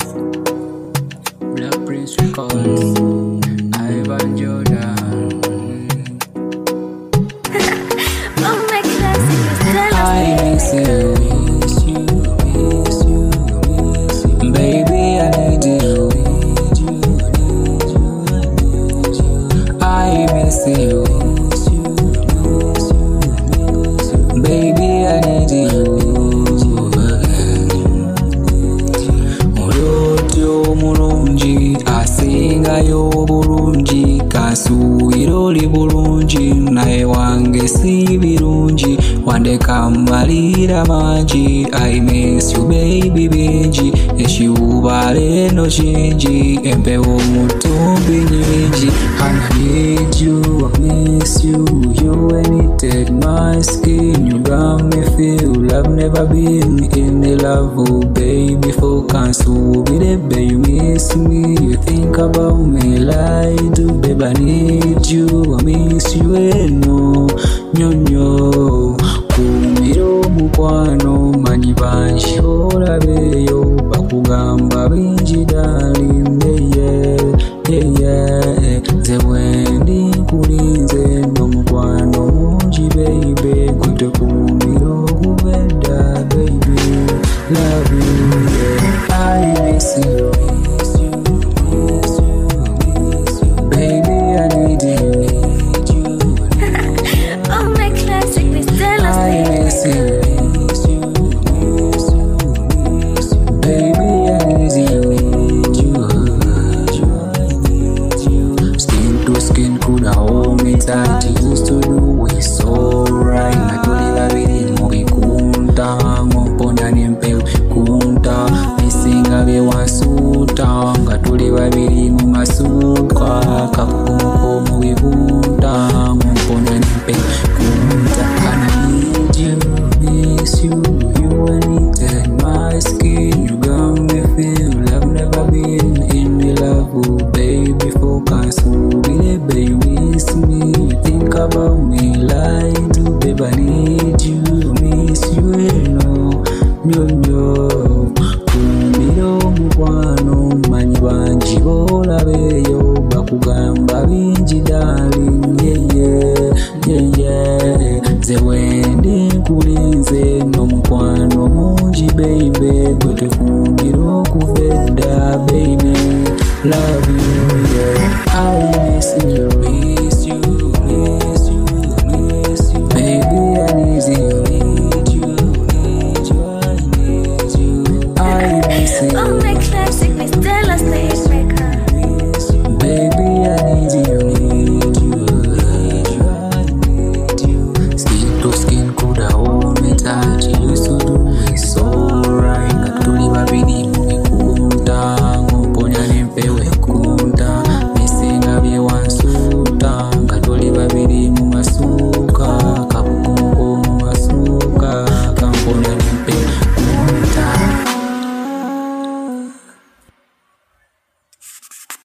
Black Prince Records, Ivan Jordan. Oh my classic is I miss you, baby. I need you. I miss you, baby. I need you. Olotyo mulungi asingayo bulungi, kasuubira oli bulungi naye wange si birungi, wandeka mmalira mangi. I miss you baby bingi, ekiwuuba leero kingi, empewo mu ttumbi nyingi. I need you, I miss you, you irritate my skin, you got me feel I've never been in a love, oh baby, for kansuubire babe, you miss me, you think about me like I do, babe, I need you, I miss you eno nyonyo, kumira omukwano manyi bangi olabeyo, bakugamba bingi darling, nze bwendi nkulinze n'omukwano mungi baby, gwe tekumira okubedda baby, love you, yeah. I miss you, baby, I need you. oh my classic is I miss you, baby, I need you. Skin to skin coulda hold me tight, you used to do it so right. Natuli babiri mubikunta, ngomponda n'empewo kunta, bisinga byewansuuta, nga tuli babiri mu masuuka, kakumuko mu bibunta, ngomponda n'empewo kunta. And I need you, miss you, you irritate my skin, you got me feel I've never been in a love, oh baby, for kansuubire babe, you miss me, you think about me like I do, babe, I need you, miss you eno nyonyo, kumira omukwano manyi bangi bolabeyo, bakugamba bingi darling, nze bwendi nkulinze n'omukwano mungi baby, gwe tekumira okuva edda baby, love you.